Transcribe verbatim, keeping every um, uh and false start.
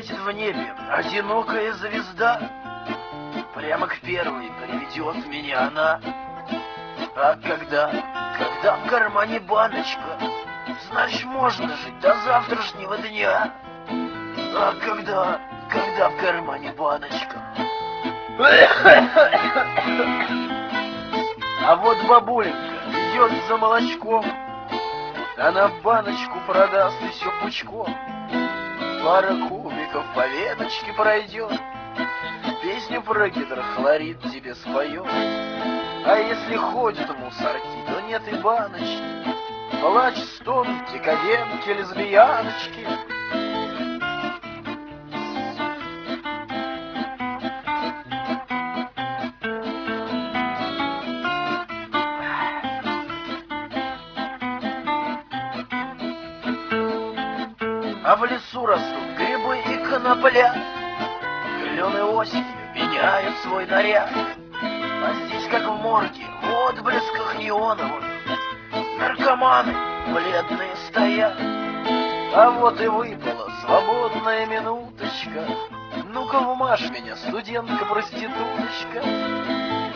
Светит в небе одинокая звезда, прямо к первой приведет меня она. А когда, когда в кармане баночка, значит можно жить до завтрашнего дня. А когда, когда в кармане баночка. А вот бабуленька идет за молочком, она баночку продаст и все пучком. Пара кубиков по веточке пройдет, песню про гидрохлорид тебе споет. А если ходят мусорки, то нет и баночки, плач, стон, декадентки, лесбияночки. А в лесу растут грибы и конопля, клены осенью меняют свой наряд. А здесь, как в морге, в отблесках неоновых, наркоманы бледные стоят. А вот и выпала свободная минуточка, ну-ка вмажь меня, студентка-проституточка.